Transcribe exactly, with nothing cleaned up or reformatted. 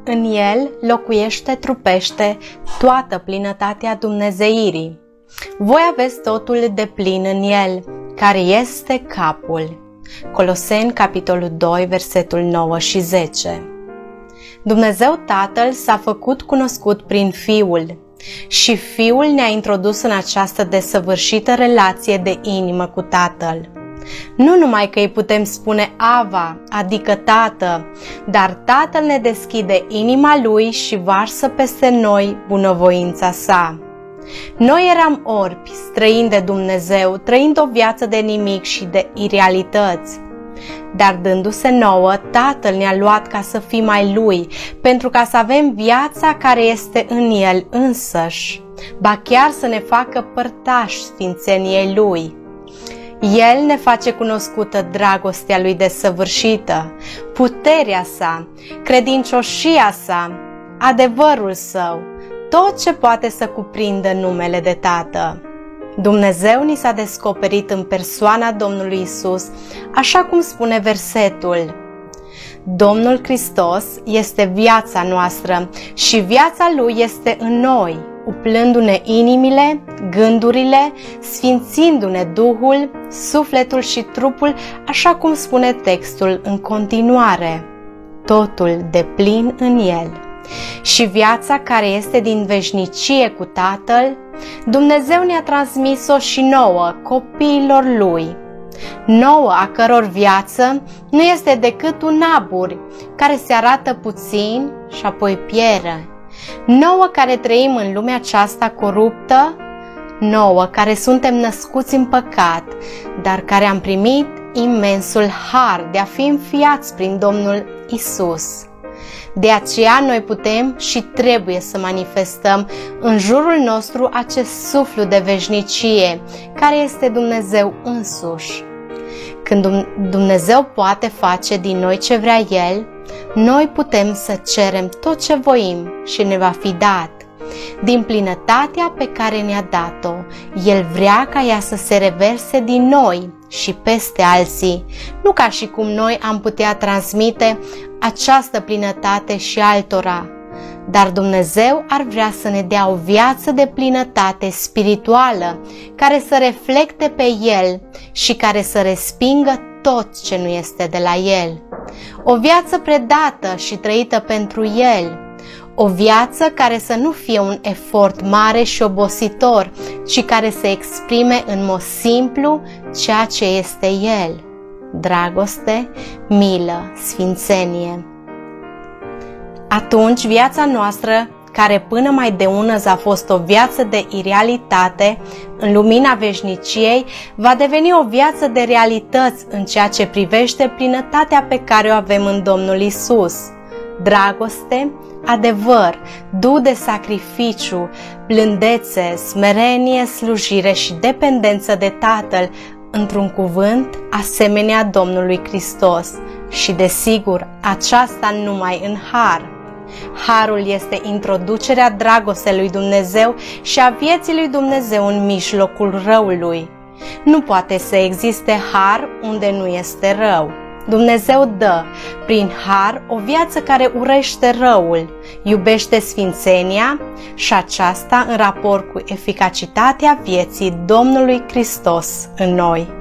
în El locuiește trupește toată plinătatea dumnezeirii. Voi aveți totul de plin în El, care este capul. Coloseni, capitolul doi, versetul nouă și zece. Dumnezeu Tatăl s-a făcut cunoscut prin Fiul și Fiul ne-a introdus în această desăvârșită relație de inimă cu Tatăl. Nu numai că îi putem spune Ava, adică Tată, dar Tatăl ne deschide inima Lui și varsă peste noi bunăvoința Sa. Noi eram orbi, străini de Dumnezeu, trăind o viață de nimic și de irealități. Dar dându-se nouă, Tatăl ne-a luat ca să fim ai Lui, pentru ca să avem viața care este în El însăși, ba chiar să ne facă părtași sfințeniei Lui. El ne face cunoscută dragostea Lui desăvârșită, puterea Sa, credincioșia Sa, adevărul Său, tot ce poate să cuprindă numele de Tată. Dumnezeu ni s-a descoperit în persoana Domnului Isus, așa cum spune versetul. Domnul Hristos este viața noastră și viața Lui este în noi, uplându-ne inimile, gândurile, sfințindu-ne Duhul, sufletul și trupul, așa cum spune textul în continuare. Totul deplin în El. Și viața care este din veșnicie cu Tatăl, Dumnezeu ne-a transmis-o și nouă, copiilor Lui. Nouă, a căror viață nu este decât un abur care se arată puțin și apoi pierde. Nouă care trăim în lumea aceasta coruptă, nouă care suntem născuți în păcat, dar care am primit imensul har de a fi înfiați prin Domnul Isus. De aceea noi putem și trebuie să manifestăm în jurul nostru acest suflu de veșnicie, care este Dumnezeu însuși. Când Dumnezeu poate face din noi ce vrea El, noi putem să cerem tot ce voim și ne va fi dat. Din plinătatea pe care ne-a dat-o, El vrea ca ea să se reverse din noi și peste alții, nu ca și cum noi am putea transmite această plinătate și altora, dar Dumnezeu ar vrea să ne dea o viață de plinătate spirituală, care să reflecte pe El și care să respingă tot ce nu este de la El. O viață predată și trăită pentru El, o viață care să nu fie un efort mare și obositor, ci care să exprime în mod simplu ceea ce este El: dragoste, milă, sfințenie. Atunci viața noastră, care până mai de unăzi a fost o viață de irealitate, în lumina veșniciei, va deveni o viață de realități în ceea ce privește plinătatea pe care o avem în Domnul Isus. Dragoste, adevăr, duh de sacrificiu, blândețe, smerenie, slujire și dependență de Tatăl, într-un cuvânt, asemenea Domnului Hristos. Și desigur, aceasta numai în har. Harul este introducerea dragostei lui Dumnezeu și a vieții lui Dumnezeu în mijlocul răului. Nu poate să existe har unde nu este rău. Dumnezeu dă, prin har, o viață care urăște răul, iubește sfințenia și aceasta în raport cu eficacitatea vieții Domnului Hristos în noi.